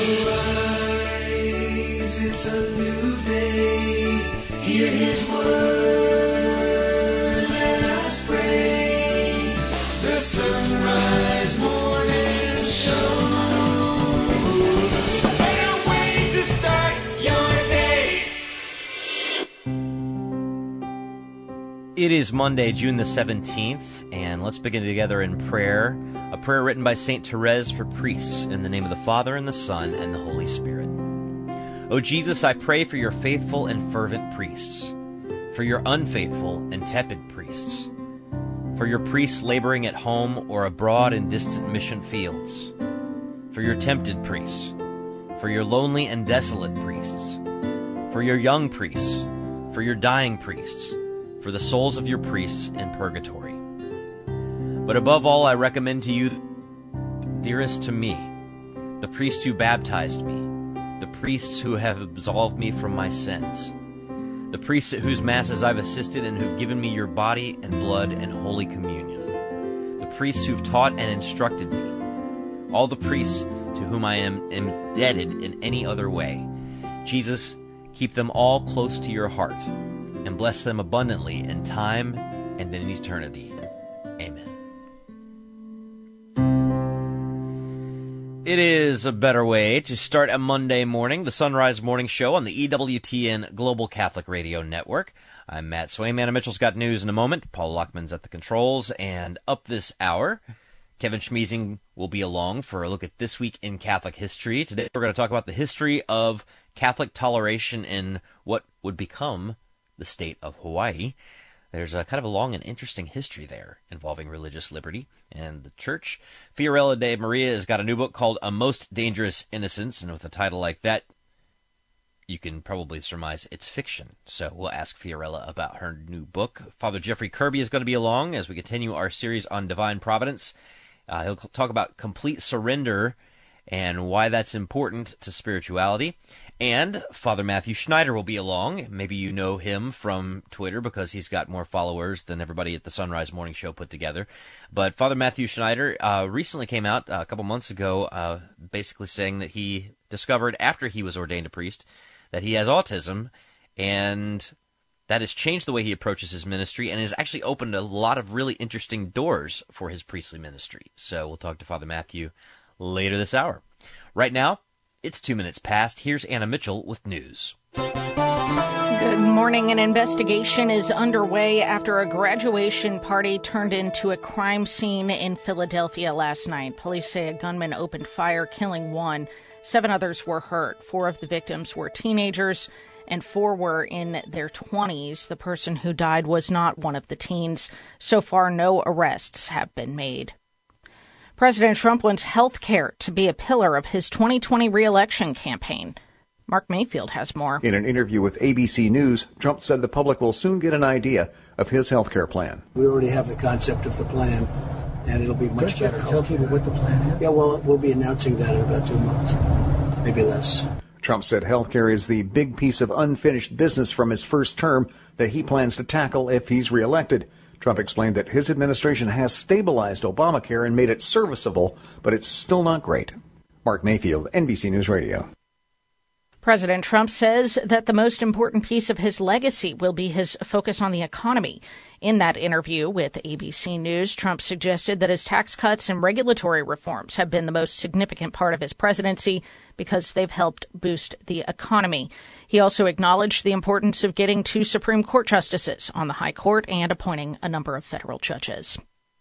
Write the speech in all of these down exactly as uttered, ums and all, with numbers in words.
Arise, it's a new day. Hear his word, let us pray. The Sunrise Morning Show. Can't wait to start your day. It is Monday, June the seventeenth, and let's begin together in prayer. A prayer written by Saint Therese for priests, in the name of the Father, and the Son, and the Holy Spirit. O Jesus, I pray for your faithful and fervent priests, for your unfaithful and tepid priests, for your priests laboring at home or abroad in distant mission fields, for your tempted priests, for your lonely and desolate priests, for your young priests, for your dying priests, for the souls of your priests in purgatory. But above all, I recommend to you, dearest to me, the priests who baptized me, the priests who have absolved me from my sins, the priests at whose masses I've assisted and who've given me your body and blood and holy communion, the priests who've taught and instructed me, all the priests to whom I am indebted in any other way. Jesus, keep them all close to your heart, and bless them abundantly in time and in eternity. Amen. It is a better way to start a Monday morning, the Sunrise Morning Show on the E W T N Global Catholic Radio Network. I'm Matt Swaim. Anna Mitchell's got news in a moment. Paul Lockman's at the controls. And up this hour, Kevin Schmeezing will be along for a look at This Week in Catholic History. Today we're going to talk about the history of Catholic toleration in what would become the state of Hawaii. There's a kind of a long and interesting history there involving religious liberty and the church. Fiorella de Maria has got a new book called A Most Dangerous Innocence, and with a title like that, you can probably surmise it's fiction. So we'll ask Fiorella about her new book. Father Jeffrey Kirby is going to be along as we continue our series on divine providence. Uh, he'll talk about complete surrender and why that's important to spirituality. And Father Matthew Schneider will be along. Maybe you know him from Twitter because he's got more followers than everybody at the Sunrise Morning Show put together. But Father Matthew Schneider uh, recently came out uh, a couple months ago uh, basically saying that he discovered after he was ordained a priest that he has autism, and that has changed the way he approaches his ministry and has actually opened a lot of really interesting doors for his priestly ministry. So we'll talk to Father Matthew later this hour. Right now, it's two minutes past. Here's Anna Mitchell with news. Good morning. An investigation is underway after a graduation party turned into a crime scene in Philadelphia last night. Police say a gunman opened fire, killing one. Seven others were hurt. Four of the victims were teenagers, and four were in their twenties. The person who died was not one of the teens. So far, no arrests have been made. President Trump wants health care to be a pillar of his twenty twenty re-election campaign. Mark Mayfield has more. In an interview with A B C News, Trump said the public will soon get an idea of his health care plan. We already have the concept of the plan, and it'll be much Don't you better. have to tell people what the plan is? Yeah, well, we'll be announcing that in about two months, maybe less. Trump said health care is the big piece of unfinished business from his first term that he plans to tackle if he's reelected. Trump explained that his administration has stabilized Obamacare and made it serviceable, but it's still not great. Mark Mayfield, N B C News Radio. President Trump says that the most important piece of his legacy will be his focus on the economy. In that interview with A B C News, Trump suggested that his tax cuts and regulatory reforms have been the most significant part of his presidency because they've helped boost the economy. He also acknowledged the importance of getting two Supreme Court justices on the High Court and appointing a number of federal judges.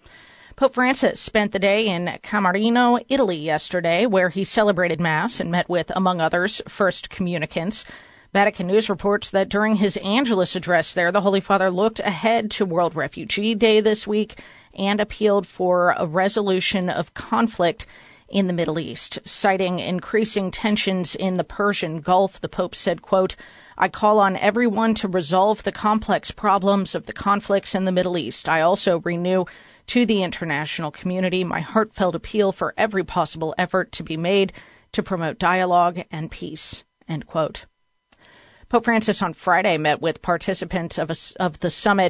Pope Francis spent the day in Camarino, Italy yesterday, where he celebrated Mass and met with, among others, First Communicants. Vatican News reports that during his Angelus address there, the Holy Father looked ahead to World Refugee Day this week and appealed for a resolution of conflict in the Middle East. Citing increasing tensions in the Persian Gulf, the Pope said, quote, "I call on everyone to resolve the complex problems of the conflicts in the Middle East. I also renew to the international community my heartfelt appeal for every possible effort to be made to promote dialogue and peace," end quote. Pope Francis on Friday met with participants of, a, of the summit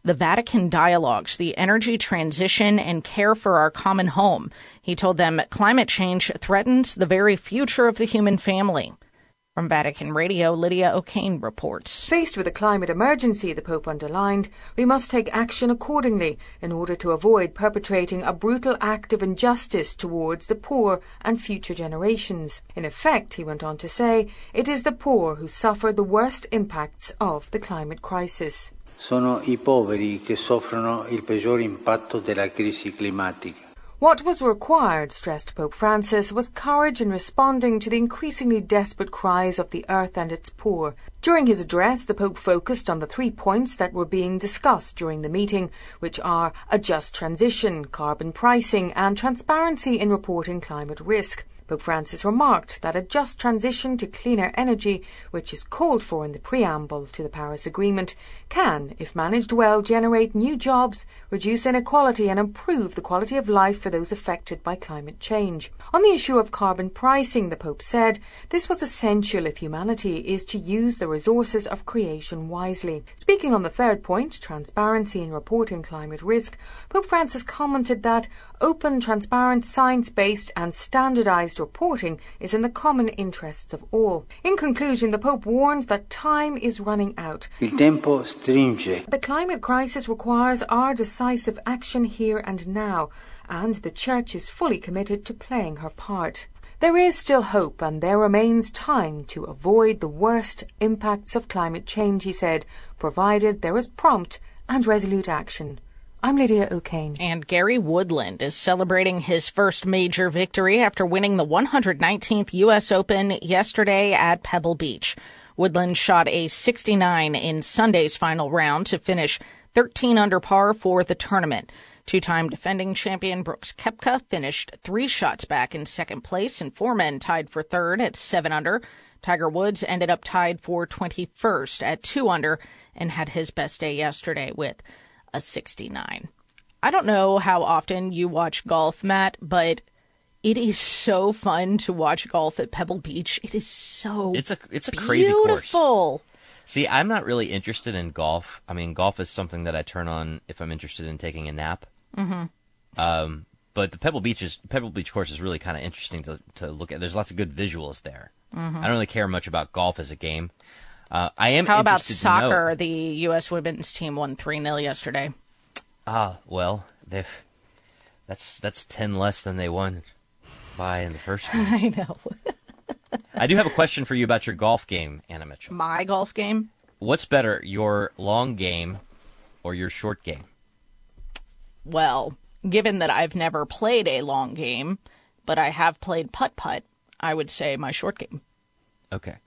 the Vatican Dialogues, the energy transition and care for our common home. He told them climate change threatens the very future of the human family. From Vatican Radio, Lydia O'Kane reports. Faced with a climate emergency, the Pope underlined, we must take action accordingly in order to avoid perpetrating a brutal act of injustice towards the poor and future generations. In effect, he went on to say, it is the poor who suffer the worst impacts of the climate crisis. Sono i poveri che soffrono il peggior impatto della crisi climatica. What was required, stressed Pope Francis, was courage in responding to the increasingly desperate cries of the earth and its poor. During his address, the Pope focused on the three points that were being discussed during the meeting, which are a just transition, carbon pricing, and transparency in reporting climate risk. Pope Francis remarked that a just transition to cleaner energy, which is called for in the preamble to the Paris Agreement, can, if managed well, generate new jobs, reduce inequality and improve the quality of life for those affected by climate change. On the issue of carbon pricing, the Pope said, this was essential if humanity is to use the resources of creation wisely. Speaking on the third point, transparency in reporting climate risk, Pope Francis commented that open, transparent, science-based and standardized reporting is in the common interests of all. In conclusion, the Pope warned that time is running out. Il tempo stringe. The climate crisis requires our decisive action here and now, and the Church is fully committed to playing her part. There is still hope, and there remains time to avoid the worst impacts of climate change, he said, provided there is prompt and resolute action. I'm Lydia O'Kane. And Gary Woodland is celebrating his first major victory after winning the one hundred nineteenth U S Open yesterday at Pebble Beach. Woodland shot a sixty-nine in Sunday's final round to finish thirteen under par for the tournament. Two-time defending champion Brooks Koepka finished three shots back in second place, and four men tied for third at seven under. Tiger Woods ended up tied for twenty-first at two under and had his best day yesterday with a sixty-nine. I don't know how often you watch golf, Matt, but it is so fun to watch golf at Pebble Beach. It is so It's a it's a crazy beautiful. course. See, I'm not really interested in golf. I mean, golf is something that I turn on if I'm interested in taking a nap. Mm-hmm. Um, but the Pebble Beach is Pebble Beach course is really kind of interesting to to look at. There's lots of good visuals there. Mm-hmm. I don't really care much about golf as a game. Uh, I am. How about interested soccer? To know, the U S women's team won three nil yesterday. Ah, well, they've that's that's ten less than they won by in the first game. I know. I do have a question for you about your golf game, Anna Mitchell. My golf game? What's better, your long game or your short game? Well, given that I've never played a long game, but I have played putt-putt, I would say my short game. Okay.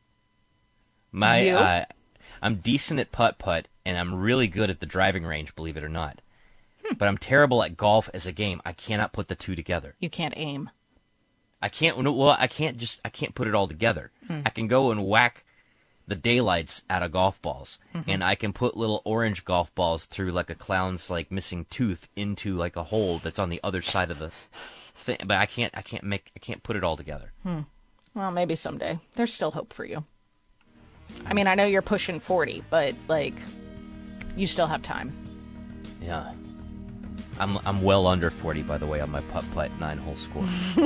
My You? uh, I'm decent at putt-putt, and I'm really good at the driving range, believe it or not. Hmm. But I'm terrible at golf as a game. I cannot put the two together. You can't aim. I can't. Well, I can't just. I can't put it all together. Hmm. I can go and whack the daylights out of golf balls, mm-hmm. and I can put little orange golf balls through like a clown's like missing tooth into like a hole that's on the other side of the thing. But I can't. I can't make. I can't put it all together. Hmm. Well, maybe someday. There's still hope for you. I mean, I know you're pushing forty, but like, you still have time. Yeah. I'm I'm well under forty, by the way, on my putt-putt nine-hole score.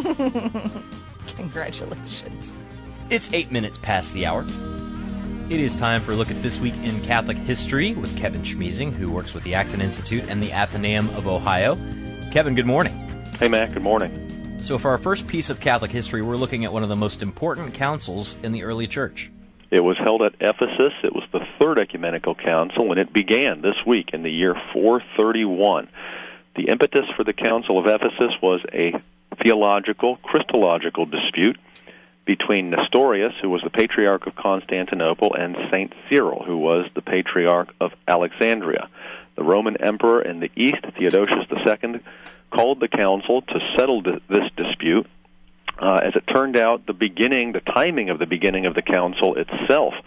Congratulations. It's eight minutes past the hour. It is time for a look at This Week in Catholic History with Kevin Schmiesing, who works with the Acton Institute and the Athenaeum of Ohio. Kevin, good morning. Hey, Matt, good morning. So for our first piece of Catholic history, we're looking at one of the most important councils in the early church. It was held at Ephesus. It was the Third Ecumenical Council, and it began this week in the year four thirty-one. The impetus for the Council of Ephesus was a theological, Christological dispute between Nestorius, who was the Patriarch of Constantinople, and Saint Cyril, who was the Patriarch of Alexandria. The Roman Emperor in the East, Theodosius the Second, called the council to settle this dispute. Uh, as it turned out, the beginning, the timing of the beginning of the council itself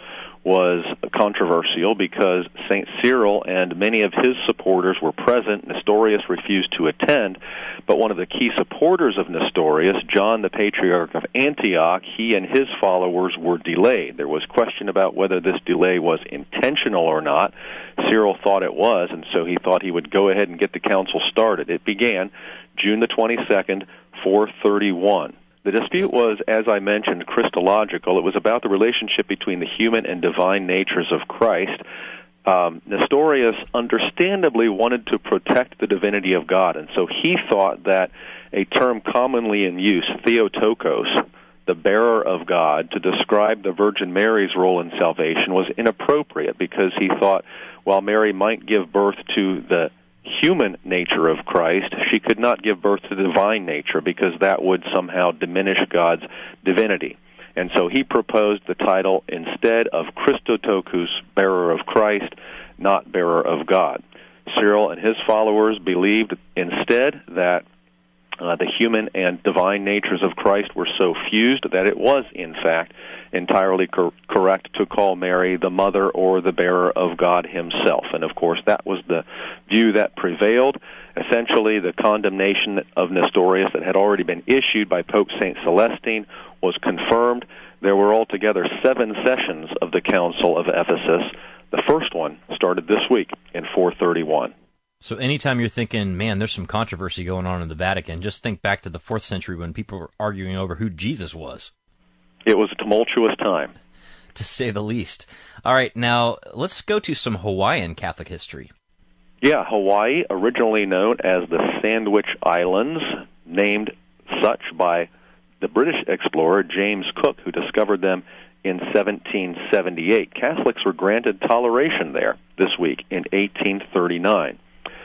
was controversial because Saint Cyril and many of his supporters were present. Nestorius refused to attend, but one of the key supporters of Nestorius, John the Patriarch of Antioch, he and his followers were delayed. There was question about whether this delay was intentional or not. Cyril thought it was, and so he thought he would go ahead and get the council started. It began June the twenty-second, four thirty-one. The dispute was, as I mentioned, Christological. It was about the relationship between the human and divine natures of Christ. Um, Nestorius understandably wanted to protect the divinity of God, and so he thought that a term commonly in use, Theotokos, the bearer of God, to describe the Virgin Mary's role in salvation was inappropriate because he thought while Mary might give birth to the human nature of Christ, she could not give birth to the divine nature because that would somehow diminish God's divinity. And so he proposed the title instead of Christotokos, bearer of Christ, not bearer of God. Cyril and his followers believed instead that uh, the human and divine natures of Christ were so fused that it was, in fact, entirely cor- correct to call Mary the mother or the bearer of God himself. And, of course, that was the view that prevailed. Essentially, the condemnation of Nestorius that had already been issued by Pope Saint Celestine was confirmed. There were altogether seven sessions of the Council of Ephesus. The first one started this week in four thirty-one. So anytime you're thinking, man, there's some controversy going on in the Vatican, just think back to the fourth century when people were arguing over who Jesus was. It was a tumultuous time, to say the least. All right, now let's go to some Hawaiian Catholic history. Yeah, Hawaii, originally known as the Sandwich Islands, named such by the British explorer James Cook, who discovered them in seventeen seventy-eight. Catholics were granted toleration there this week in eighteen thirty-nine.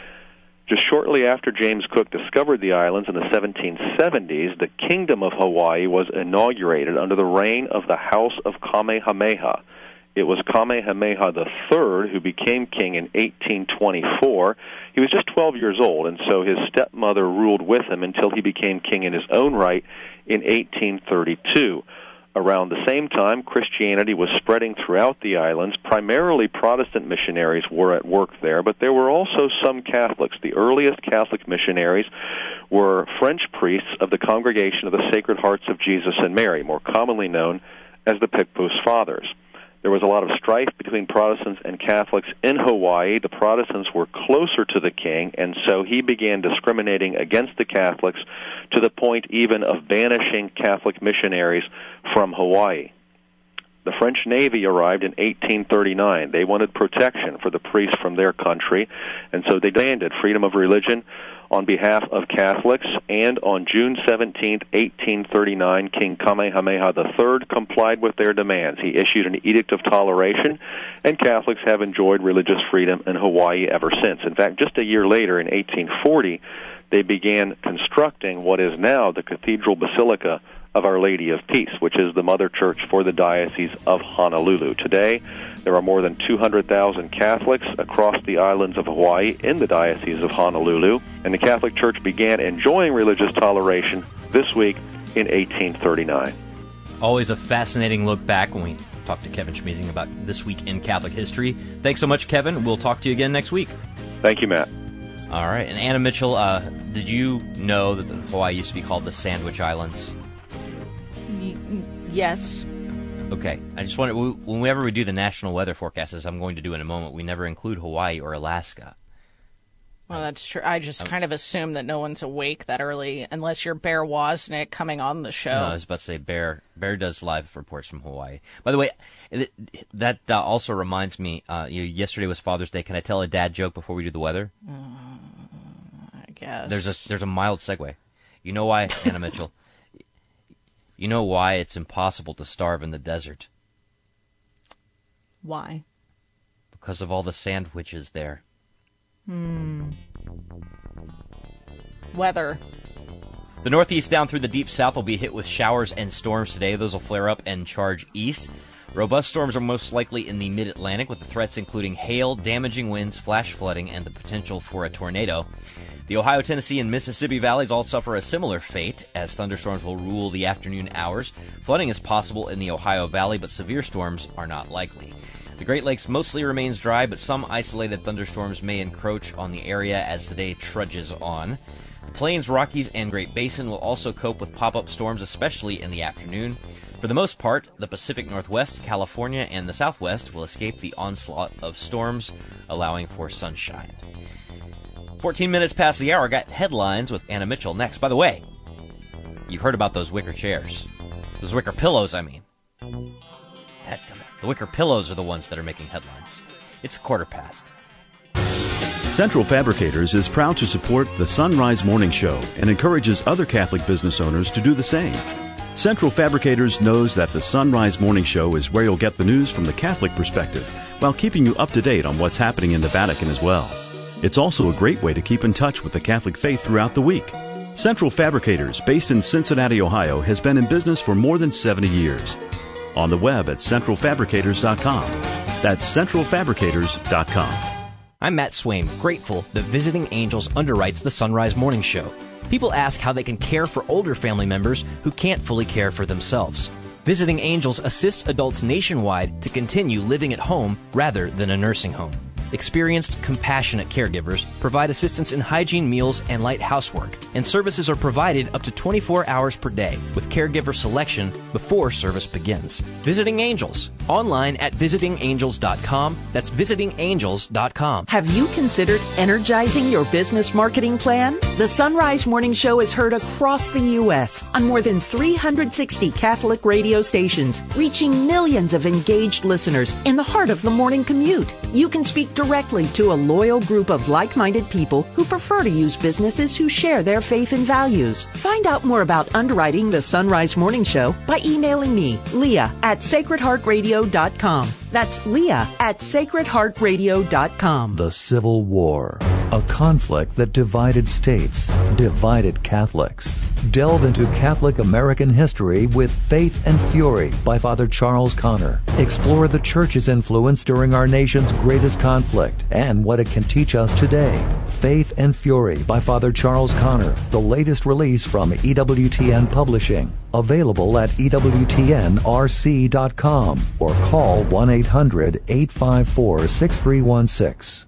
Just shortly after James Cook discovered the islands in the seventeen seventies, the Kingdom of Hawaii was inaugurated under the reign of the House of Kamehameha. It was Kamehameha the Third who became king in eighteen twenty-four. He was just twelve years old, and so his stepmother ruled with him until he became king in his own right in eighteen thirty-two. Around the same time, Christianity was spreading throughout the islands. Primarily Protestant missionaries were at work there, but there were also some Catholics. The earliest Catholic missionaries were French priests of the Congregation of the Sacred Hearts of Jesus and Mary, more commonly known as the Picpus Fathers. There was a lot of strife between Protestants and Catholics in Hawaii. The Protestants were closer to the king, and so he began discriminating against the Catholics to the point even of banishing Catholic missionaries from Hawaii. The French Navy arrived in eighteen thirty-nine. They wanted protection for the priests from their country, and so they demanded freedom of religion on behalf of Catholics, and on June seventeenth, eighteen thirty-nine, King Kamehameha the Third complied with their demands. He issued an edict of toleration, and Catholics have enjoyed religious freedom in Hawaii ever since. In fact, just a year later, in eighteen forty, they began constructing what is now the Cathedral Basilica of Our Lady of Peace, which is the mother church for the Diocese of Honolulu. Today, there are more than two hundred thousand Catholics across the islands of Hawaii in the Diocese of Honolulu, and the Catholic Church began enjoying religious toleration this week in eighteen thirty-nine. Always a fascinating look back when we talk to Kevin Schmiesing about This Week in Catholic History. Thanks so much, Kevin. We'll talk to you again next week. Thank you, Matt. All right, and Anna Mitchell, uh, did you know that Hawaii used to be called the Sandwich Islands? Yes. Okay. I just wanted, whenever we do the national weather forecast, as I'm going to do in a moment, we never include Hawaii or Alaska. Well, that's true. I just um, kind of assume that no one's awake that early, unless you're Bear Wozniak coming on the show. No, I was about to say Bear. Bear does live reports from Hawaii. By the way, that uh, also reminds me, uh, you know, yesterday was Father's Day. Can I tell a dad joke before we do the weather? Uh, I guess. There's a, there's a mild segue. You know why, Anna Mitchell? You know why it's impossible to starve in the desert? Why? Because of all the sandwiches there. Hmm. Weather. The northeast down through the deep south will be hit with showers and storms today. Those will flare up and charge east. Robust storms are most likely in the mid-Atlantic, with the threats including hail, damaging winds, flash flooding, and the potential for a tornado. The Ohio, Tennessee, and Mississippi valleys all suffer a similar fate, as thunderstorms will rule the afternoon hours. Flooding is possible in the Ohio Valley, but severe storms are not likely. The Great Lakes mostly remains dry, but some isolated thunderstorms may encroach on the area as the day trudges on. The Plains, Rockies, and Great Basin will also cope with pop-up storms, especially in the afternoon. For the most part, the Pacific Northwest, California, and the Southwest will escape the onslaught of storms, allowing for sunshine. fourteen minutes past the hour, got headlines with Anna Mitchell next. By the way, you've heard about those wicker chairs. Those wicker pillows, I mean. The wicker pillows are the ones that are making headlines. It's a quarter past. Central Fabricators is proud to support the Sunrise Morning Show and encourages other Catholic business owners to do the same. Central Fabricators knows that the Sunrise Morning Show is where you'll get the news from the Catholic perspective, while keeping you up to date on what's happening in the Vatican as well. It's also a great way to keep in touch with the Catholic faith throughout the week. Central Fabricators, based in Cincinnati, Ohio, has been in business for more than seventy years. On the web at central fabricators dot com. That's central fabricators dot com. I'm Matt Swaim, grateful that Visiting Angels underwrites the Sunrise Morning Show. People ask how they can care for older family members who can't fully care for themselves. Visiting Angels assists adults nationwide to continue living at home rather than a nursing home. Experienced, compassionate caregivers provide assistance in hygiene, meals, and light housework, and services are provided up to twenty-four hours per day with caregiver selection before service begins. Visiting Angels, online at visiting angels dot com. That's visiting angels dot com. Have you considered energizing your business marketing plan? The Sunrise Morning Show is heard across the U S on more than three hundred sixty Catholic radio stations, reaching millions of engaged listeners in the heart of the morning commute. You can speak directly to a loyal group of like-minded people who prefer to use businesses who share their faith and values. Find out more about underwriting the Sunrise Morning Show by emailing me, Leah, at sacred heart radio dot com. That's Leah at sacred heart radio dot com. The Civil War, a conflict that divided states, divided Catholics. Delve into Catholic American history with Faith and Fury by Father Charles Connor. Explore the Church's influence during our nation's greatest conflict and what it can teach us today. Faith and Fury by Father Charles Connor, the latest release from E W T N Publishing. Available at E W T N R C dot com or call one eight hundred eight five four six three one six.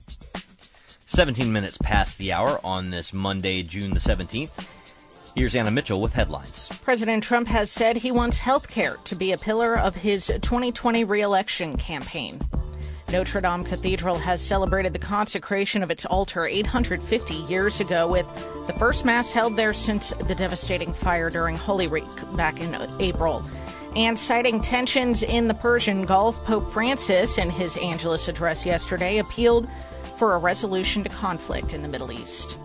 seventeen minutes past the hour on this Monday, June the seventeenth. Here's Anna Mitchell with headlines. President Trump has said he wants health care to be a pillar of his twenty twenty re-election campaign. Notre Dame Cathedral has celebrated the consecration of its altar eight hundred fifty years ago with the first Mass held there since the devastating fire during Holy Week back in April. And citing tensions in the Persian Gulf, Pope Francis, in his Angelus address yesterday, appealed for a resolution to conflict in the Middle East.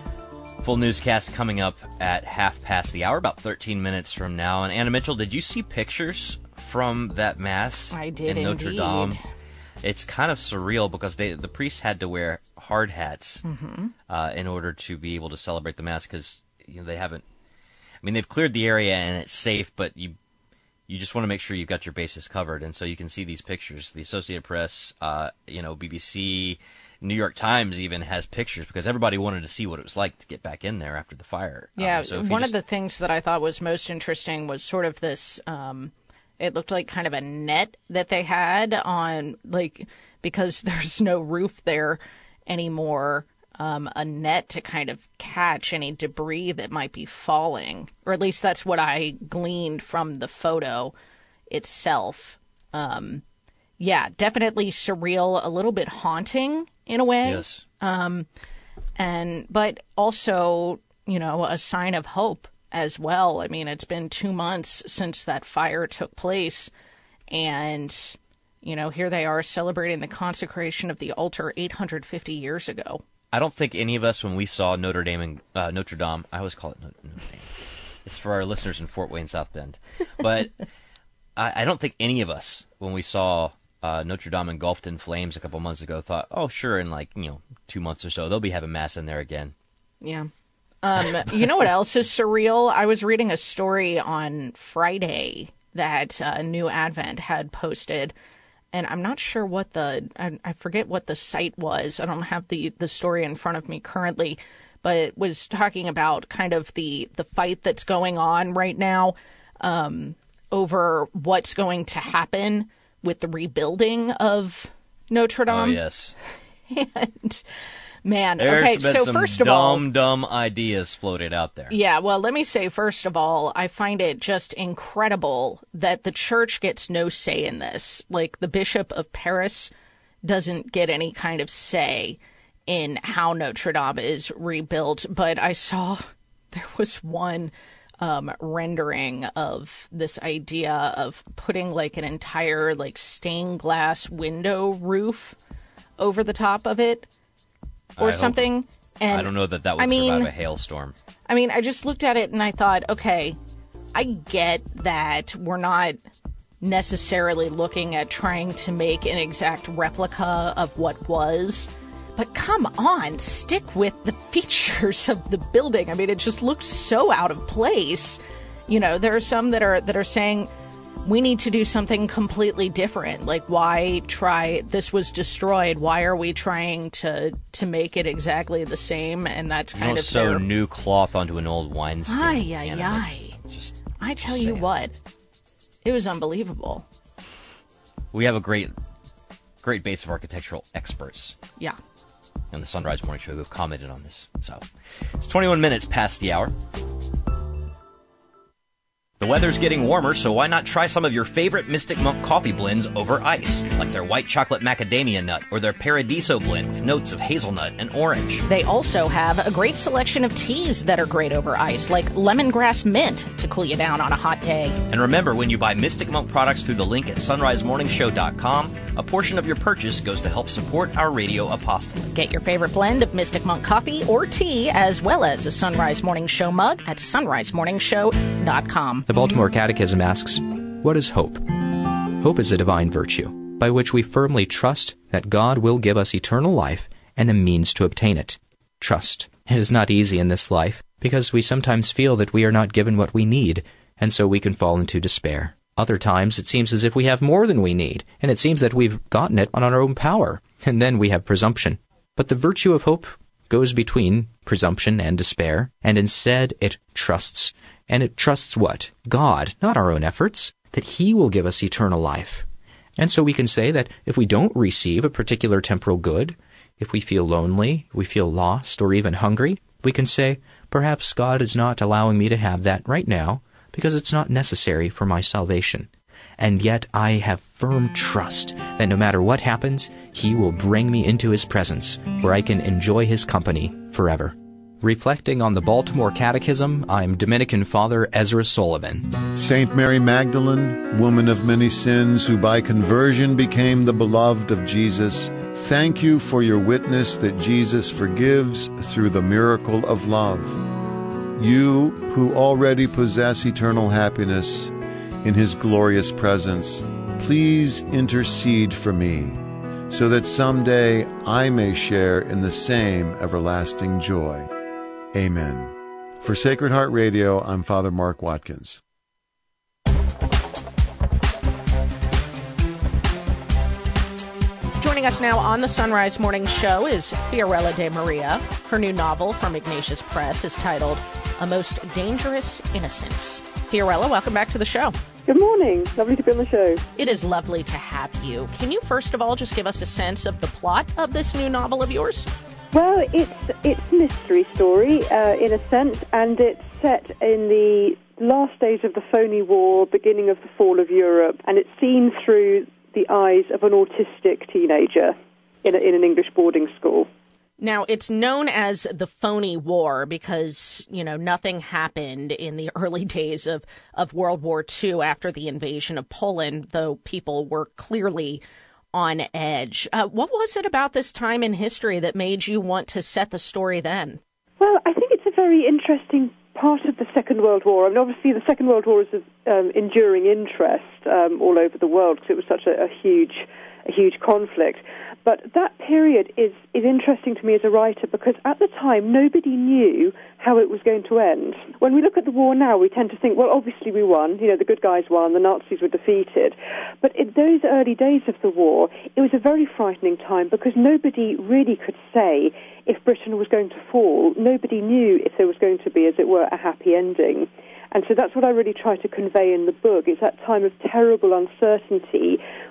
Full newscast coming up at half past the hour, about thirteen minutes from now. And Anna Mitchell, did you see pictures from that Mass I did in Notre indeed. Dame? It's kind of surreal because they the priests had to wear hard hats mm-hmm. uh, in order to be able to celebrate the Mass because you know, they haven't. I mean, they've cleared the area and it's safe, but you you just want to make sure you've got your bases covered. And so you can see these pictures. The Associated Press, uh, you know, B B C, New York Times even has pictures because everybody wanted to see what it was like to get back in there after the fire. Yeah, um, so one just... of the things that I thought was most interesting was sort of this. Um, It looked like kind of a net that they had on, like, because there's no roof there anymore, um, a net to kind of catch any debris that might be falling. Or at least that's what I gleaned from the photo itself. Um, yeah, definitely surreal, a little bit haunting in a way. Yes. Um, and but also, you know, a sign of hope as well. I mean, it's been two months since that fire took place, and, you know, here they are celebrating the consecration of the altar eight hundred fifty years ago. I don't think any of us, when we saw Notre Dame, and, uh, Notre Dame, I always call it Notre Dame. It's for our listeners in Fort Wayne, South Bend. But I, I don't think any of us, when we saw uh, Notre Dame engulfed in flames a couple months ago, thought, oh, sure, in like, you know, two months or so, they'll be having Mass in there again. Yeah. Um, you know what else is surreal? I was reading a story on Friday that uh, New Advent had posted, and I'm not sure what the, I, I forget what the site was. I don't have the, the story in front of me currently, but it was talking about kind of the, the fight that's going on right now um, over what's going to happen with the rebuilding of Notre Dame. Oh, yes. And, man, There's okay, been so some first dumb, of all... dumb ideas floated out there. Yeah, well, let me say, first of all, I find it just incredible that the church gets no say in this. Like, the Bishop of Paris doesn't get any kind of say in how Notre Dame is rebuilt. But I saw there was one um, rendering of this idea of putting, like, an entire, like, stained glass window roof over the top of it or I something. Hope, and I don't know that that would I mean, survive a hailstorm. I mean, I just looked at it and I thought, okay, I get that we're not necessarily looking at trying to make an exact replica of what was, but come on, stick with the features of the building. I mean, it just looks so out of place. You know, there are some that are that are saying we need to do something completely different. Like, why try, this was destroyed, why are we trying to to make it exactly the same? And that's kind you don't of sew their... new cloth onto an old wineskin. Ay, ay, ay. I tell you what, it was unbelievable. We have a great, great base of architectural experts. Yeah. On the Sunrise Morning Show who have commented on this. So, it's twenty-one minutes past the hour. The weather's getting warmer, so why not try some of your favorite Mystic Monk coffee blends over ice, like their white chocolate macadamia nut or their Paradiso blend with notes of hazelnut and orange. They also have a great selection of teas that are great over ice, like lemongrass mint to cool you down on a hot day. And remember, when you buy Mystic Monk products through the link at sunrise morning show dot com, a portion of your purchase goes to help support our radio apostolate. Get your favorite blend of Mystic Monk coffee or tea, as well as a Sunrise Morning Show mug at sunrise morning show dot com. The Baltimore Catechism asks, what is hope? Hope is a divine virtue, by which we firmly trust that God will give us eternal life and the means to obtain it. Trust. It is not easy in this life, because we sometimes feel that we are not given what we need, and so we can fall into despair. Other times it seems as if we have more than we need, and it seems that we've gotten it on our own power, and then we have presumption. But the virtue of hope goes between presumption and despair, and instead it trusts. And it trusts what? God, not our own efforts, that He will give us eternal life. And so we can say that if we don't receive a particular temporal good, if we feel lonely, we feel lost, or even hungry, we can say, perhaps God is not allowing me to have that right now, because it's not necessary for my salvation. And yet I have firm trust that no matter what happens, He will bring me into His presence, where I can enjoy His company forever. Reflecting on the Baltimore Catechism, I'm Dominican Father Ezra Sullivan. Saint Mary Magdalene, woman of many sins, who by conversion became the beloved of Jesus, thank you for your witness that Jesus forgives through the miracle of love. You, who already possess eternal happiness in His glorious presence, please intercede for me, so that someday I may share in the same everlasting joy. Amen. For Sacred Heart Radio, I'm Father Mark Watkins. Joining us now on the Sunrise Morning Show is Fiorella De Maria. Her new novel from Ignatius Press is titled A Most Dangerous Innocence. Fiorella, welcome back to the show. Good morning. Lovely to be on the show. It is lovely to have you. Can you first of all just give us a sense of the plot of this new novel of yours? Well, it's it's a mystery story uh, in a sense, and it's set in the last days of the phony war, beginning of the fall of Europe, and it's seen through the eyes of an autistic teenager in, a, in an English boarding school. Now, it's known as the phony war because, you know, nothing happened in the early days of, of World War Two after the invasion of Poland, though people were clearly on edge. Uh, what was it about this time in history that made you want to set the story then? Well, I think it's a very interesting part of the Second World War. I mean, obviously, the Second World War is of um, enduring interest um, all over the world because it was such a, a huge, a huge conflict. But that period is, is interesting to me as a writer because at the time, nobody knew how it was going to end. When we look at the war now, we tend to think, well, obviously we won. You know, the good guys won, the Nazis were defeated. But in those early days of the war, it was a very frightening time because nobody really could say if Britain was going to fall. Nobody knew if there was going to be, as it were, a happy ending. And so that's what I really try to convey in the book, is that time of terrible uncertainty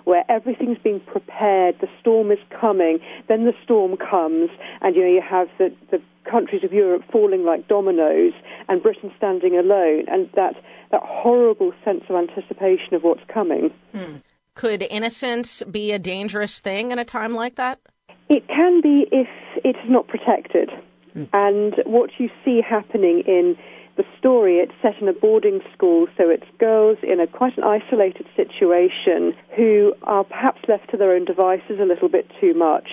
where everything's being prepared, the storm is coming, then the storm comes, and you know you have the, the countries of Europe falling like dominoes, and Britain standing alone, and that that horrible sense of anticipation of what's coming. Hmm. Could innocence be a dangerous thing in a time like that? It can be if it is not protected. Hmm. And what you see happening in the story, it's set in a boarding school, so it's girls in a quite an isolated situation who are perhaps left to their own devices a little bit too much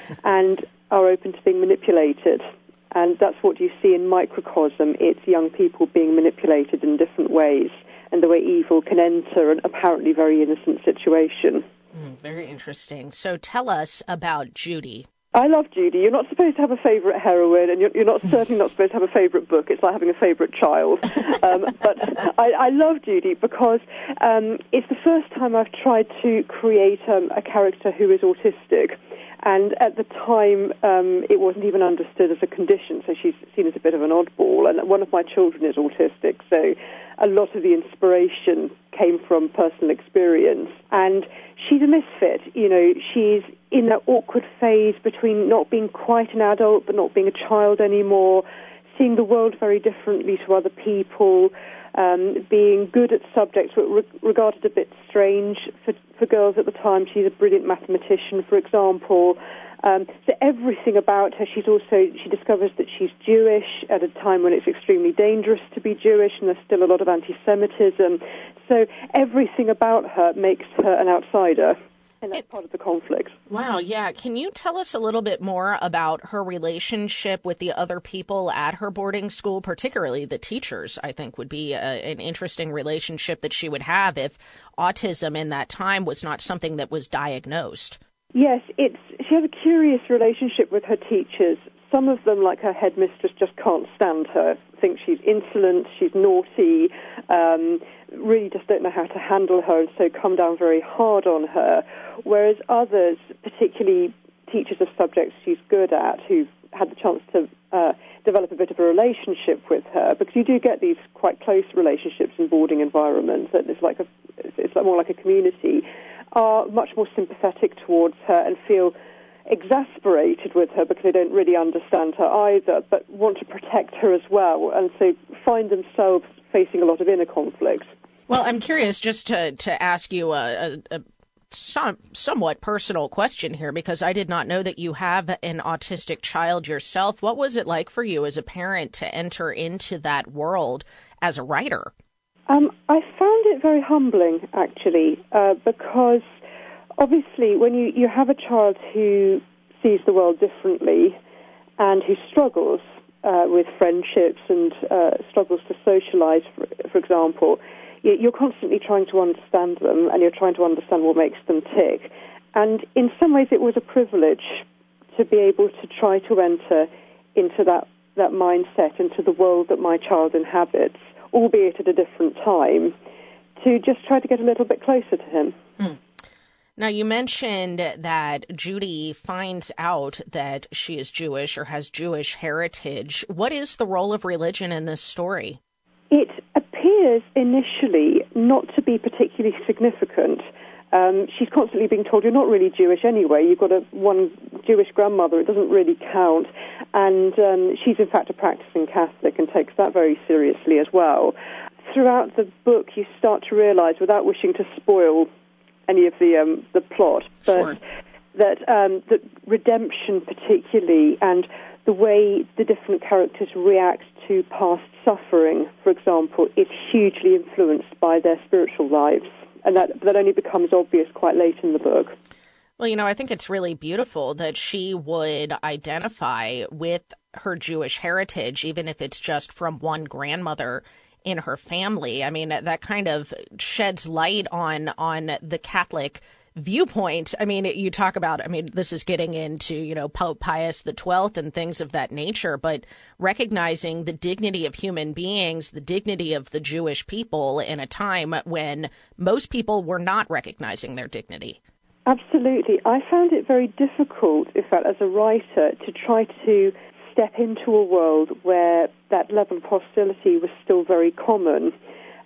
and are open to being manipulated. And that's what you see in microcosm. It's young people being manipulated in different ways and the way evil can enter an apparently very innocent situation. Mm, very interesting. So tell us about Judy. I love Judy. You're not supposed to have a favourite heroine, and you're, you're not certainly not supposed to have a favourite book. It's like having a favourite child. Um, but I, I love Judy because um, it's the first time I've tried to create um, a character who is autistic. And at the time, um, it wasn't even understood as a condition, so she's seen as a bit of an oddball. And one of my children is autistic, so a lot of the inspiration came from personal experience. And she's a misfit, you know, she's in that awkward phase between not being quite an adult but not being a child anymore, seeing the world very differently to other people, um, being good at subjects that were regarded a bit strange for, for girls at the time. She's a brilliant mathematician, for example. Um, so everything about her, she's also, she discovers that she's Jewish at a time when it's extremely dangerous to be Jewish, and there's still a lot of anti-Semitism. So everything about her makes her an outsider, and that's part of the conflict. Wow, yeah. Can you tell us a little bit more about her relationship with the other people at her boarding school, particularly the teachers? I think would be a, an interesting relationship that she would have if autism in that time was not something that was diagnosed. Yes, it's she has a curious relationship with her teachers. Some of them, like her headmistress, just can't stand her, think she's insolent, she's naughty, um, really just don't know how to handle her, and so come down very hard on her. Whereas others, particularly teachers of subjects she's good at, who've had the chance to uh, develop a bit of a relationship with her, because you do get these quite close relationships in boarding environments, that it's like a, it's like more like a community, are much more sympathetic towards her and feel exasperated with her because they don't really understand her either, but want to protect her as well, and so find themselves facing a lot of inner conflict. Well, I'm curious just to, to ask you a, a, a some, somewhat personal question here, because I did not know that you have an autistic child yourself. What was it like for you as a parent to enter into that world as a writer? Um, I found it very humbling, actually, uh, because obviously when you, you have a child who sees the world differently and who struggles uh, with friendships and uh, struggles to socialize, for, for example, you're constantly trying to understand them and you're trying to understand what makes them tick. And in some ways it was a privilege to be able to try to enter into that, that mindset, into the world that my child inhabits, albeit at a different time, to just try to get a little bit closer to him. Hmm. Now, you mentioned that Judy finds out that she is Jewish or has Jewish heritage. What is the role of religion in this story? It appears initially not to be particularly significant. Um, she's constantly being told, you're not really Jewish anyway. You've got a one Jewish grandmother. It doesn't really count. And um, she's, in fact, a practicing Catholic and takes that very seriously as well. Throughout the book, you start to realize, without wishing to spoil any of the um, the plot, but sure. that um, that redemption particularly, and the way the different characters react to past suffering, for example, is hugely influenced by their spiritual lives. And that, that only becomes obvious quite late in the book. Well, you know, I think it's really beautiful that she would identify with her Jewish heritage, even if it's just from one grandmother in her family. I mean, that kind of sheds light on on the Catholic viewpoint. I mean, you talk about, I mean, this is getting into, you know, Pope Pius the twelfth and things of that nature, but recognizing the dignity of human beings, the dignity of the Jewish people in a time when most people were not recognizing their dignity. Absolutely. I found it very difficult, in fact, as a writer, to try to step into a world where that level of hostility was still very common.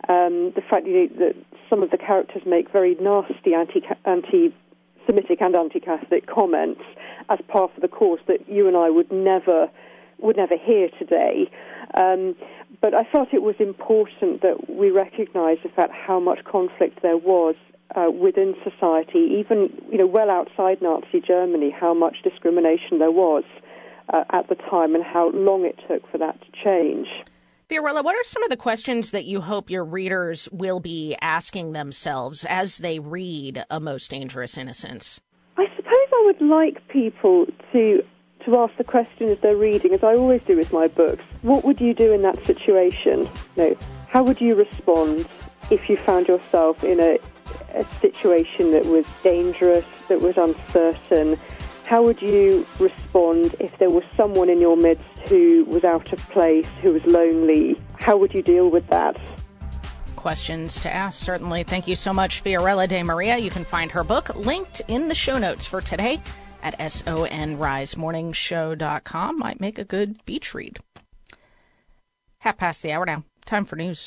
Um, the fact you know, that some of the characters make very nasty anti, anti-Semitic and anti-Catholic comments as part of the course that you and I would never would never hear today. Um, but I felt it was important that we recognise the fact how much conflict there was uh, within society, even you know well outside Nazi Germany, how much discrimination there was uh, at the time and how long it took for that to change. Fiorella, what are some of the questions that you hope your readers will be asking themselves as they read A Most Dangerous Innocence? I suppose I would like people to to ask the question as they're reading, as I always do with my books, what would you do in that situation? You know, how would you respond if you found yourself in a, a situation that was dangerous, that was uncertain? How would you respond if there was someone in your midst who was out of place, who was lonely? How would you deal with that? Questions to ask, certainly. Thank you so much, Fiorella De Maria. You can find her book linked in the show notes for today at son rise morning show dot com. Might make a good beach read. Half past the hour now. Time for news.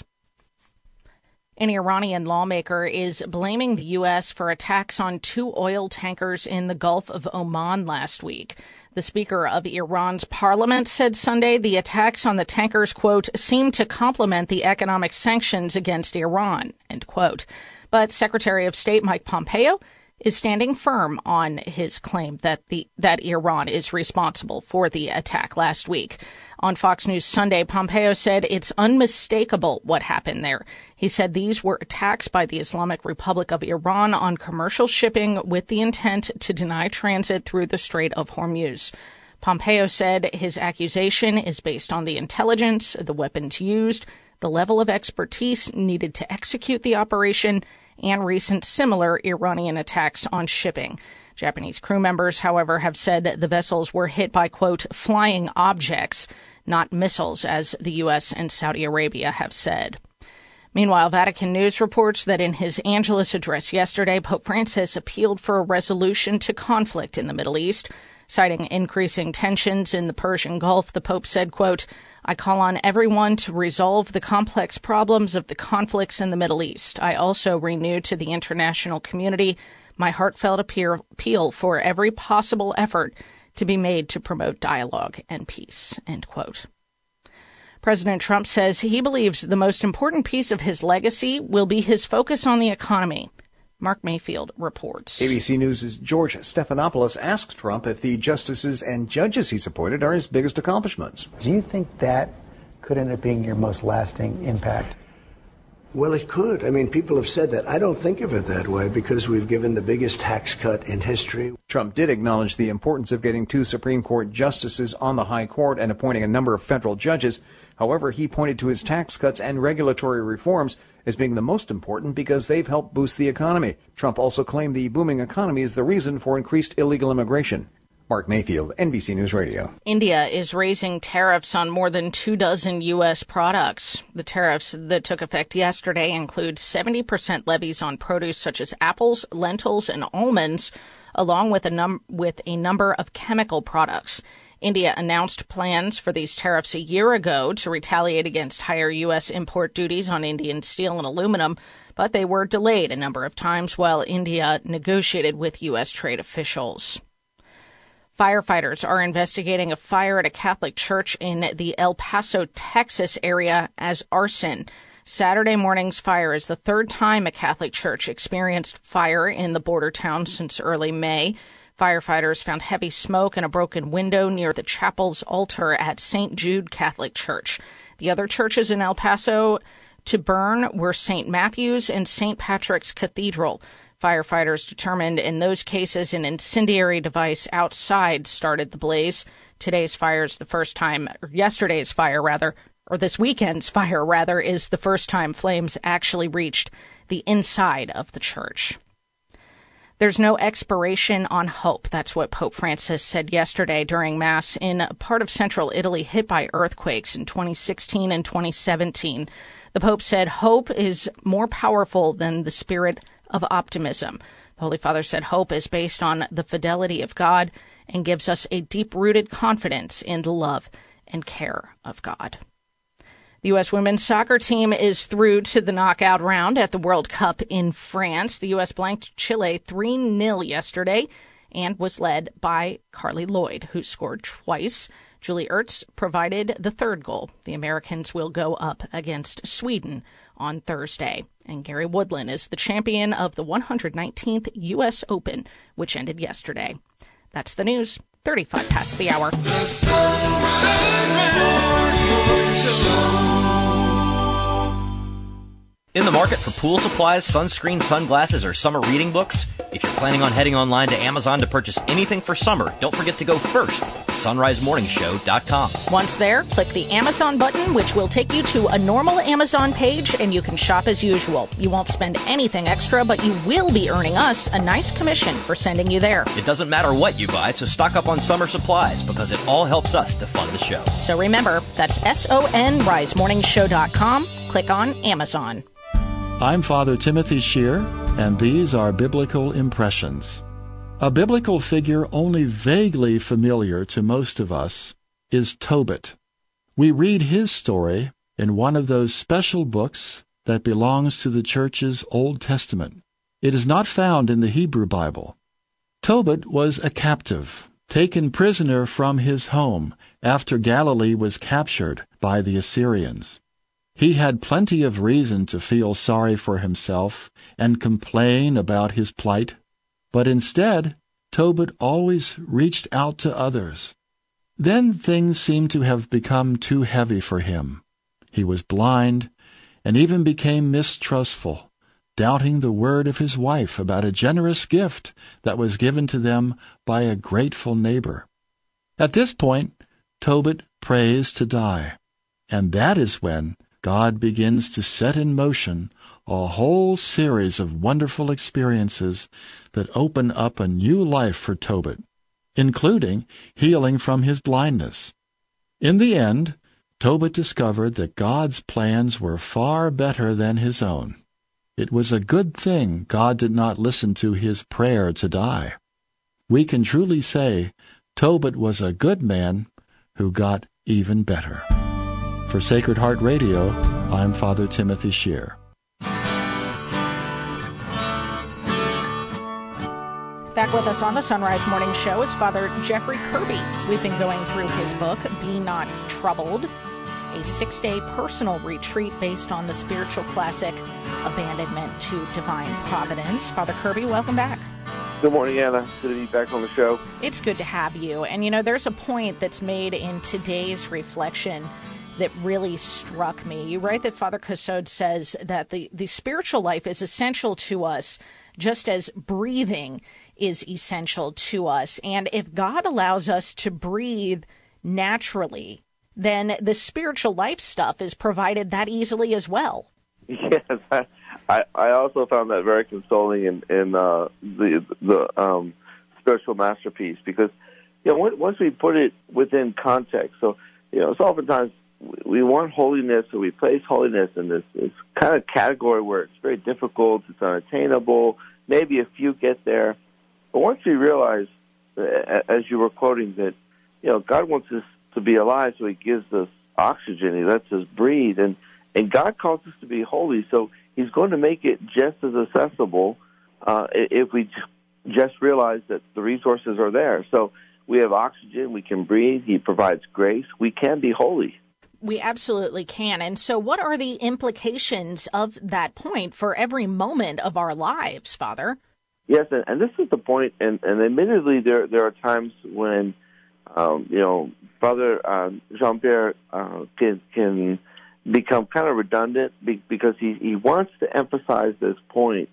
An Iranian lawmaker is blaming the U S for attacks on two oil tankers in the Gulf of Oman last week. The Speaker of Iran's parliament said Sunday the attacks on the tankers, quote, seem to complement the economic sanctions against Iran, end quote. But Secretary of State Mike Pompeo is standing firm on his claim that the that Iran is responsible for the attack last week. On Fox News Sunday, Pompeo said it's unmistakable what happened there. He said these were attacks by the Islamic Republic of Iran on commercial shipping with the intent to deny transit through the Strait of Hormuz. Pompeo said his accusation is based on the intelligence, the weapons used, the level of expertise needed to execute the operation, and recent similar Iranian attacks on shipping. Japanese crew members, however, have said the vessels were hit by, quote, flying objects, not missiles, as the U S and Saudi Arabia have said. Meanwhile, Vatican News reports that in his Angelus address yesterday, Pope Francis appealed for a resolution to conflict in the Middle East. Citing increasing tensions in the Persian Gulf, the Pope said, quote, I call on everyone to resolve the complex problems of the conflicts in the Middle East. I also renew to the international community my heartfelt appeal for every possible effort to be made to promote dialogue and peace, end quote. President Trump says he believes the most important piece of his legacy will be his focus on the economy. Mark Mayfield reports. A B C News' George Stephanopoulos asked Trump if the justices and judges he's appointed are his biggest accomplishments. Do you think that could end up being your most lasting impact? Well, it could. I mean, people have said that. I don't think of it that way because we've given the biggest tax cut in history. Trump did acknowledge the importance of getting two Supreme Court justices on the high court and appointing a number of federal judges. However, he pointed to his tax cuts and regulatory reforms as being the most important because they've helped boost the economy. Trump also claimed the booming economy is the reason for increased illegal immigration. Mark Mayfield, N B C News Radio. India is raising tariffs on more than two dozen U S products. The tariffs that took effect yesterday include seventy percent levies on produce such as apples, lentils, and almonds, along with a, num- with a number of chemical products. India announced plans for these tariffs a year ago to retaliate against higher U S import duties on Indian steel and aluminum, but they were delayed a number of times while India negotiated with U S trade officials. Firefighters are investigating a fire at a Catholic church in the El Paso, Texas area as arson. Saturday morning's fire is the third time a Catholic church experienced fire in the border town since early May. Firefighters found heavy smoke and a broken window near the chapel's altar at Saint Jude Catholic Church. The other churches in El Paso to burn were Saint Matthew's and Saint Patrick's Cathedral. Firefighters determined in those cases an incendiary device outside started the blaze. Today's fire is the first time, or yesterday's fire rather, or this weekend's fire rather, is the first time flames actually reached the inside of the church. There's no expiration on hope. That's what Pope Francis said yesterday during Mass in a part of central Italy hit by earthquakes in twenty sixteen and twenty seventeen. The Pope said hope is more powerful than the spirit of optimism. The Holy Father said hope is based on the fidelity of God and gives us a deep-rooted confidence in the love and care of God. The U S women's soccer team is through to the knockout round at the World Cup in France. The U S blanked Chile three nil yesterday and was led by Carly Lloyd, who scored twice. Julie Ertz provided the third goal. The Americans will go up against Sweden on Thursday. And Gary Woodland is the champion of the one hundred nineteenth U S Open, which ended yesterday. That's the news. thirty-five past the hour. The Sunrise Morning Show. In the market for pool supplies, sunscreen, sunglasses, or summer reading books? If you're planning on heading online to Amazon to purchase anything for summer, don't forget to go first to sunrise morning show dot com. Once there, click the Amazon button, which will take you to a normal Amazon page, and you can shop as usual. You won't spend anything extra, but you will be earning us a nice commission for sending you there. It doesn't matter what you buy, so stock up on summer supplies because it all helps us to fund the show. So remember, that's S O N rise morning show dot com. Click on Amazon. I'm Father Timothy Shear, and these are Biblical Impressions. A biblical figure only vaguely familiar to most of us is Tobit. We read his story in one of those special books that belongs to the Church's Old Testament. It is not found in the Hebrew Bible. Tobit was a captive, taken prisoner from his home after Galilee was captured by the Assyrians. He had plenty of reason to feel sorry for himself and complain about his plight, but instead, Tobit always reached out to others. Then things seemed to have become too heavy for him. He was blind and even became mistrustful, doubting the word of his wife about a generous gift that was given to them by a grateful neighbor. At this point, Tobit prays to die, and that is when God begins to set in motion a whole series of wonderful experiences that open up a new life for Tobit, including healing from his blindness. In the end, Tobit discovered that God's plans were far better than his own. It was a good thing God did not listen to his prayer to die. We can truly say Tobit was a good man who got even better. For Sacred Heart Radio, I'm Father Timothy Shear. Back with us on the Sunrise Morning Show is Father Jeffrey Kirby. We've been going through his book, Be Not Troubled, a six-day personal retreat based on the spiritual classic, Abandonment to Divine Providence. Father Kirby, welcome back. Good morning, Anna. Good to be back on the show. It's good to have you. And, you know, there's a point that's made in today's reflection that really struck me. You write that Father Cassode says that the, the spiritual life is essential to us just as breathing is essential to us. And if God allows us to breathe naturally, then the spiritual life stuff is provided that easily as well. Yes, I, I also found that very consoling in, in uh, the the um, spiritual masterpiece because, you know, once we put it within context, so, you know, it's oftentimes we want holiness, so we place holiness in this, this kind of category where it's very difficult, it's unattainable, maybe a few get there. But once we realize, as you were quoting, that, you know, God wants us to be alive, so he gives us oxygen, he lets us breathe, and, and God calls us to be holy, so he's going to make it just as accessible uh, if we just realize that the resources are there. So we have oxygen, we can breathe, he provides grace, we can be holy. We absolutely can. And so what are the implications of that point for every moment of our lives, Father? Yes, and, and this is the point, and, and admittedly there there are times when, um, you know, Father uh, Jean-Pierre uh, can, can become kind of redundant be, because he, he wants to emphasize this point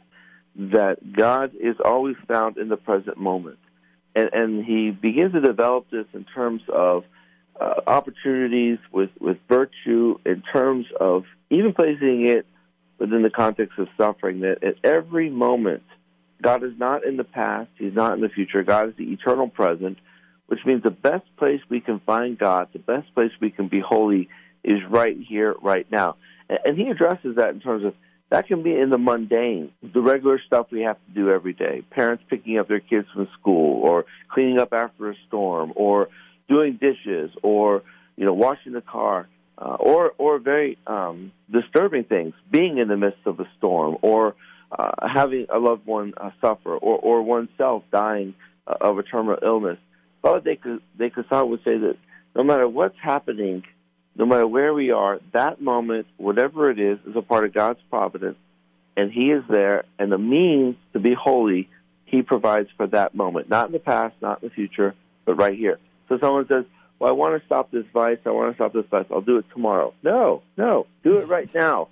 that God is always found in the present moment. And, and he begins to develop this in terms of uh, opportunities with, with virtue, in terms of even placing it within the context of suffering, that at every moment, God is not in the past, he's not in the future, God is the eternal present, which means the best place we can find God, the best place we can be holy is right here, right now. And, and he addresses that in terms of that can be in the mundane, the regular stuff we have to do every day, parents picking up their kids from school, or cleaning up after a storm, or doing dishes, or, you know, washing the car. uh, or or very um, disturbing things, being in the midst of a storm, or uh, having a loved one uh, suffer, or, or oneself dying uh, of a terminal illness. Father de Caussade would say that no matter what's happening, no matter where we are, that moment, whatever it is, is a part of God's providence, and He is there, and the means to be holy He provides for that moment, not in the past, not in the future, but right here. So someone says, well, I want to stop this vice, I want to stop this vice, I'll do it tomorrow. No, no, do it right now.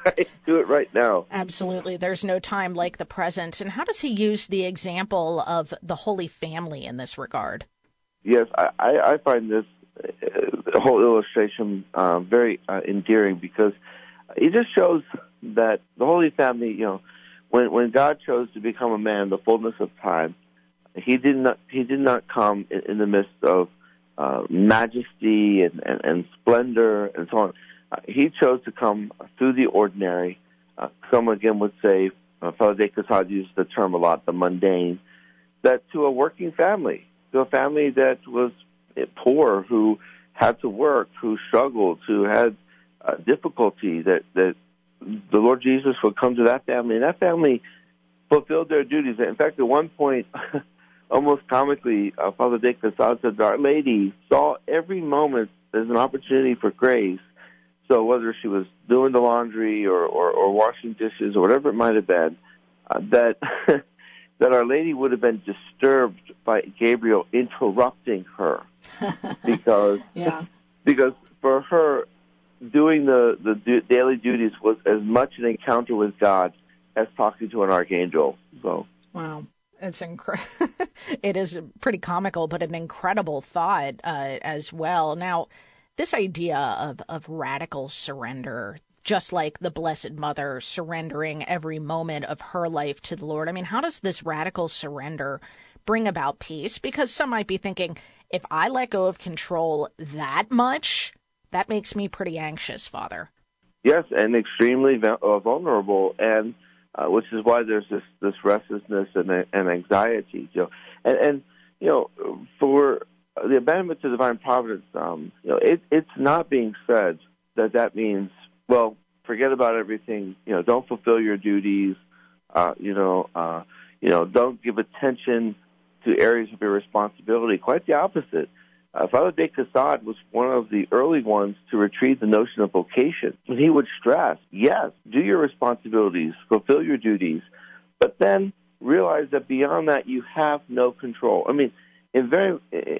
Do it right now. Absolutely. There's no time like the present. And how does he use the example of the Holy Family in this regard? Yes, I, I find this uh, whole illustration uh, very uh, endearing, because it just shows that the Holy Family, you know, when when God chose to become a man, the fullness of time, he did not he did not come in, in the midst of uh, majesty and, and, and splendor and so on. Uh, he chose to come through the ordinary. Uh, some again would say, uh, Father de Caussade used the term a lot, the mundane, that to a working family, to a family that was poor, who had to work, who struggled, who had uh, difficulty, that, that the Lord Jesus would come to that family, and that family fulfilled their duties. In fact, at one point, almost comically, uh, Father de Caussade said, Our Lady saw every moment as an opportunity for grace. So whether she was doing the laundry or, or, or washing dishes or whatever it might have been, uh, that that Our Lady would have been disturbed by Gabriel interrupting her, because yeah. because for her, doing the, the du- daily duties was as much an encounter with God as talking to an archangel. So wow. It's incredible. It is pretty comical, but an incredible thought uh, as well. Now, this idea of, of radical surrender, just like the Blessed Mother surrendering every moment of her life to the Lord. I mean, how does this radical surrender bring about peace? Because some might be thinking, if I let go of control that much, that makes me pretty anxious, Father. Yes, and extremely vulnerable, and uh, which is why there's this, this restlessness and, and anxiety. You know, and, and you know, for the abandonment to divine providence, um, you know, it, it's not being said that that means, well, forget about everything. You know, don't fulfill your duties. Uh, you know, uh, you know, don't give attention to areas of your responsibility. Quite the opposite. Uh, Father de Caussade was one of the early ones to retrieve the notion of vocation. And he would stress, yes, do your responsibilities, fulfill your duties, but then realize that beyond that you have no control. I mean, in very,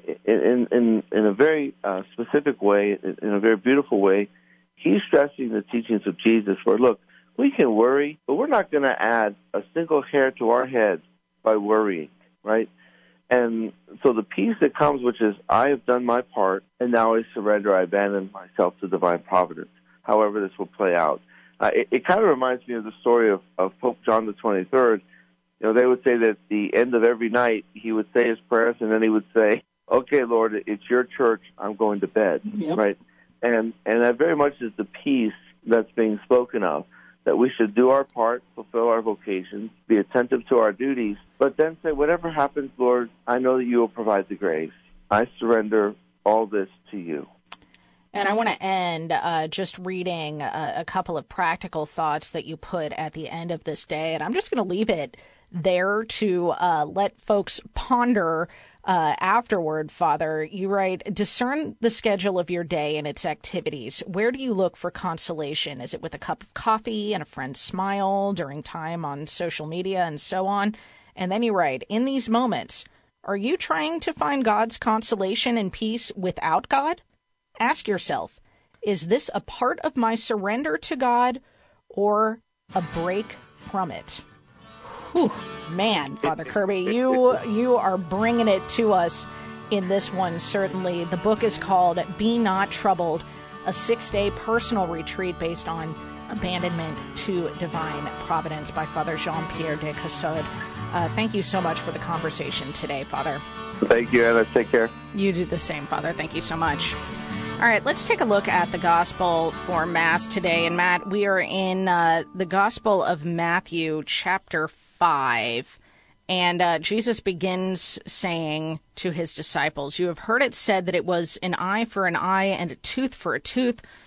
in in in a very uh, specific way, in a very beautiful way, he's stressing the teachings of Jesus. Where look, we can worry, but we're not going to add a single hair to our head by worrying, right? And so the peace that comes, which is, I have done my part, and now I surrender, I abandon myself to divine providence, however this will play out. Uh, it, it kind of reminds me of the story of, of Pope John the twenty-third. You know, they would say that at the end of every night, he would say his prayers, and then he would say, okay, Lord, it's your church, I'm going to bed, yep. right? And, and that very much is the peace that's being spoken of, that we should do our part, fulfill our vocations, be attentive to our duties, but then say, whatever happens, Lord, I know that you will provide the grace. I surrender all this to you. And I want to end uh, just reading a, a couple of practical thoughts that you put at the end of this day. And I'm just going to leave it there to uh, let folks ponder uh, afterward, Father. You write, discern the schedule of your day and its activities. Where do you look for consolation? Is it with a cup of coffee and a friend's smile during time on social media and so on? And then you write, in these moments, are you trying to find God's consolation and peace without God? Ask yourself, is this a part of my surrender to God or a break from it? Whew, man, Father Kirby, you you are bringing it to us in this one, certainly. The book is called Be Not Troubled, a six-day personal retreat based on abandonment to divine providence by Father Jean-Pierre de Caussade. Uh, thank you so much for the conversation today, Father. Thank you, Anna. Take care. You do the same, Father. Thank you so much. All right, let's take a look at the gospel for Mass today. And Matt, we are in uh, the Gospel of Matthew, chapter five. And uh, Jesus begins saying to his disciples, you have heard it said that it was an eye for an eye and a tooth for a tooth.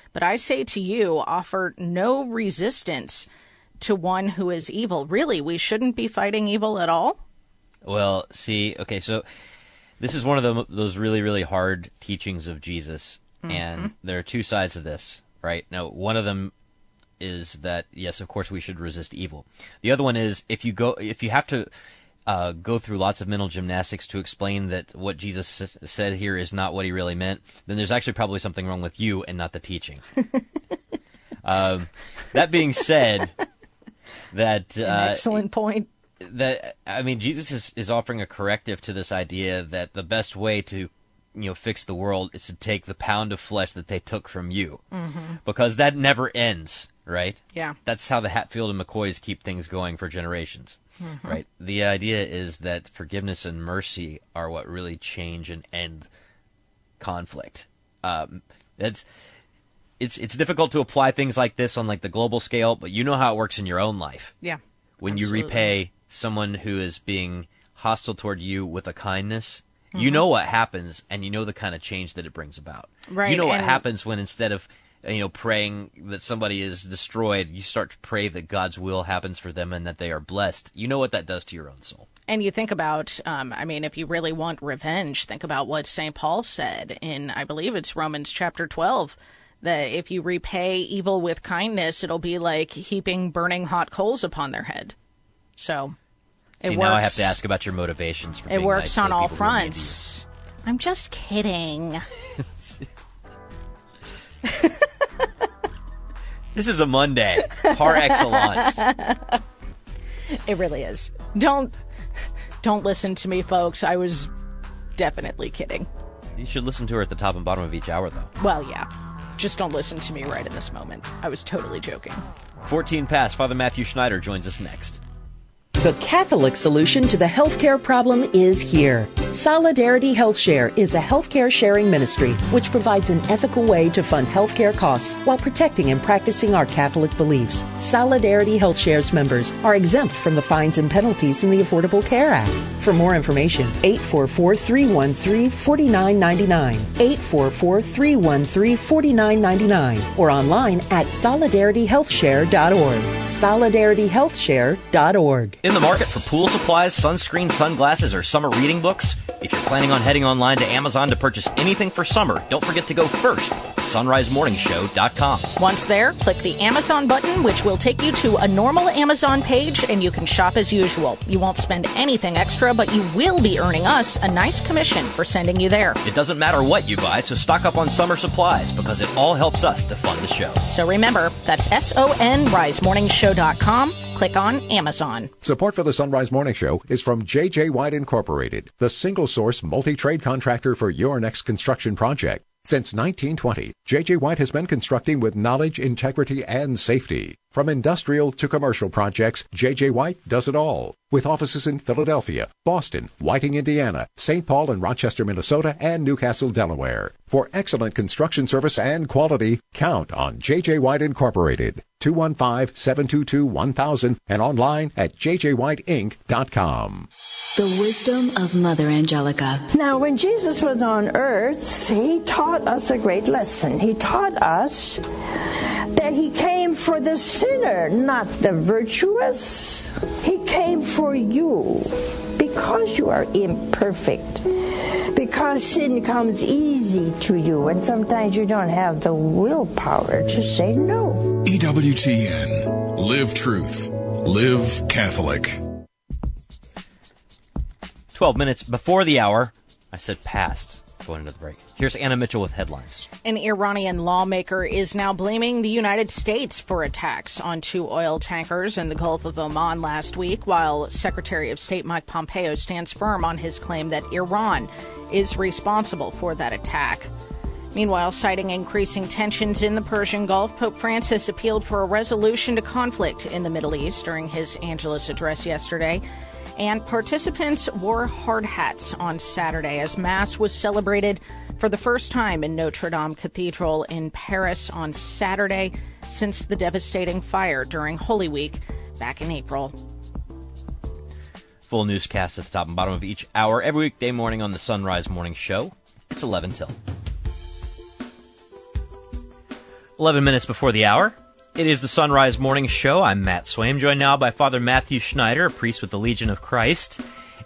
But I say to you, offer no resistance to one who is evil. Really, we shouldn't be fighting evil at all? Well, see, okay, so this is one of the, those really, really hard teachings of Jesus, mm-hmm. and there are two sides to this, right? Now, one of them is that, yes, of course, we should resist evil. The other one is, if you go, if you have to uh, go through lots of mental gymnastics to explain that what Jesus s- said here is not what he really meant, then there's actually probably something wrong with you and not the teaching. um, that being said, that... Uh, An excellent point. That I mean, Jesus is, is offering a corrective to this idea that the best way to, you know, fix the world is to take the pound of flesh that they took from you, mm-hmm. because that never ends, right? Yeah. That's how the Hatfield and McCoys keep things going for generations, mm-hmm. right? The idea is that forgiveness and mercy are what really change and end conflict. Um, that's it's it's difficult to apply things like this on like the global scale, but you know how it works in your own life. Yeah. When absolutely. you repay someone who is being hostile toward you with a kindness, mm-hmm. you know what happens, and you know the kind of change that it brings about. Right. You know what and happens when instead of, you know, praying that somebody is destroyed, you start to pray that God's will happens for them and that they are blessed. You know what that does to your own soul. And you think about, um, I mean, if you really want revenge, think about what Saint Paul said in, I believe it's Romans chapter twelve, that if you repay evil with kindness, it'll be like heaping burning hot coals upon their head. So, it See, works. now I have to ask about your motivations for It being works nice to on the all people who are mean to fronts. I'm just kidding. This is a Monday, par excellence. It really is. Don't, don't listen to me, folks. I was definitely kidding. You should listen to her at the top and bottom of each hour, though. Well, yeah. Just don't listen to me right in this moment. I was totally joking. fourteen past. Father Matthew Schneider joins us next. The Catholic solution to the healthcare problem is here. Solidarity Health Share is a healthcare sharing ministry which provides an ethical way to fund healthcare costs while protecting and practicing our Catholic beliefs. Solidarity Health Share's members are exempt from the fines and penalties in the Affordable Care Act. For more information, eight four four, three one three, four nine nine nine, eight four four, three one three, four nine nine nine, or online at solidarity health share dot org. solidarity health share dot org. In the market for pool supplies, sunscreen, sunglasses, or summer reading books? If you're planning on heading online to Amazon to purchase anything for summer, don't forget to go first to sunrise morning show dot com. Once there, click the Amazon button, which will take you to a normal Amazon page, and you can shop as usual. You won't spend anything extra, but you will be earning us a nice commission for sending you there. It doesn't matter what you buy, so stock up on summer supplies because it all helps us to fund the show. So remember, that's S O N rise morning show dot com. Click on Amazon. Support for the Sunrise Morning Show is from J J. White Incorporated, the single-source multi-trade contractor for your next construction project. Since nineteen twenty, J J. White has been constructing with knowledge, integrity, and safety. From industrial to commercial projects, J J. White does it all. With offices in Philadelphia, Boston, Whiting, Indiana, Saint Paul and Rochester, Minnesota, and Newcastle, Delaware. For excellent construction service and quality, count on J J. White Incorporated. two one five, seven two two, one thousand and online at j j white inc dot com. The wisdom of Mother Angelica. Now, when Jesus was on earth, he taught us a great lesson. He taught us that he came for the sinner, not the virtuous. He came for you because you are imperfect. Because sin comes easy to you, and sometimes you don't have the willpower to say no. E W T N. Live truth. Live Catholic. twelve minutes before the hour. I said past going into the break. Here's Anna Mitchell with headlines. An Iranian lawmaker is now blaming the United States for attacks on two oil tankers in the Gulf of Oman last week, while Secretary of State Mike Pompeo stands firm on his claim that Iran is responsible for that attack. Meanwhile, citing increasing tensions in the Persian Gulf, Pope Francis appealed for a resolution to conflict in the Middle East during his Angelus address yesterday. And participants wore hard hats on Saturday as Mass was celebrated for the first time in Notre Dame Cathedral in Paris on Saturday since the devastating fire during Holy Week back in April. Full newscast at the top and bottom of each hour every weekday morning on the Sunrise Morning Show. It's eleven till. eleven minutes before the hour. It is the Sunrise Morning Show. I'm Matt Swaim, joined now by Father Matthew Schneider, a priest with the Legion of Christ.